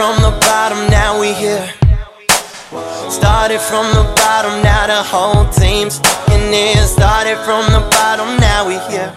from the bottom, now we here. Started from the bottom, now the whole team's fucking here. Started from the bottom, now we here.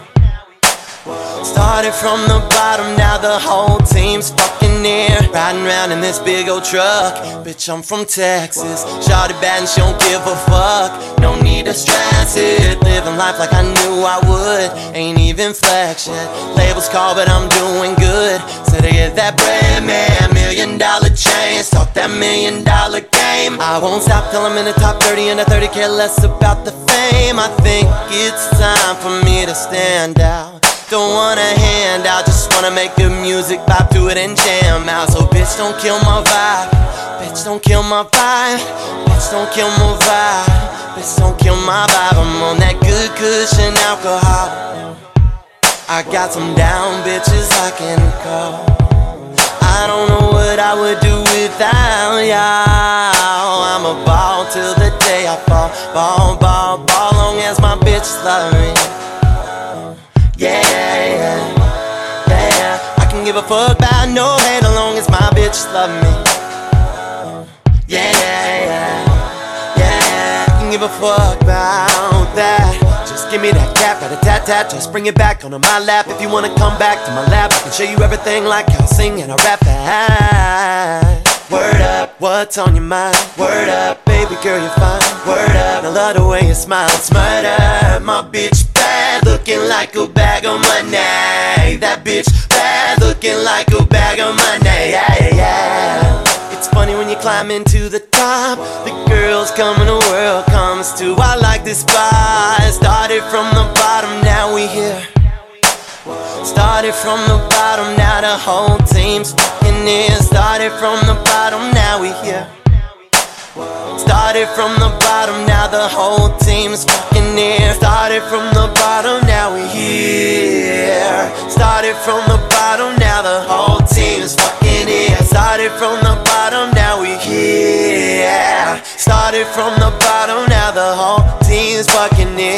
Started from the bottom, now the whole team's fucking here. Riding around in this big old truck, bitch, I'm from Texas. Shawty bad and she don't give a fuck. No need to stress it, living life like I knew I would. Ain't even flex yet, labels call but I'm doing good. So to get that bread, man, $1 million chains, talk that $1 million game. I won't stop till I'm in the top 30 and the 30 care less about the fame. I think it's time for me to stand out. Don't want a handout, just wanna make good music, vibe to it and jam out. So bitch, don't kill my vibe. Bitch, don't kill my vibe. Bitch, don't kill my vibe. Bitch, don't kill my vibe. I'm on that good cushion alcohol. I got some down bitches I can call. I don't know what I would do without y'all. I'm a ball till the day I fall. Ball, ball, ball, long as my bitches love me. Yeah, yeah, yeah. I can give a fuck about no hate as long as my bitches love me. Yeah, yeah, yeah. I can give a fuck about that. Just give me that cat, got a tat-tat. Just bring it back onto my lap. If you wanna come back to my lap, I can show you everything like I sing and I rap that. Word up, what's on your mind? Word up, baby girl, you're fine. Word up, I love the way you smile. It's murder, my bitch bad, looking like a bag of money. That bitch bad, looking like a bag of money. Yeah, yeah. It's funny when you climb into the top, the girls come and the world comes too. I like this spot. Started from the bottom, now we here. Started from the bottom, now the whole team's fucking here. Started from the bottom, now we here. Started from the bottom, now the whole team's fucking here. Started from the bottom, now we here. Started from the bottom, now the whole team's fucking here. Started from the bottom, now we here. Started from the bottom, now the whole team's fucking here.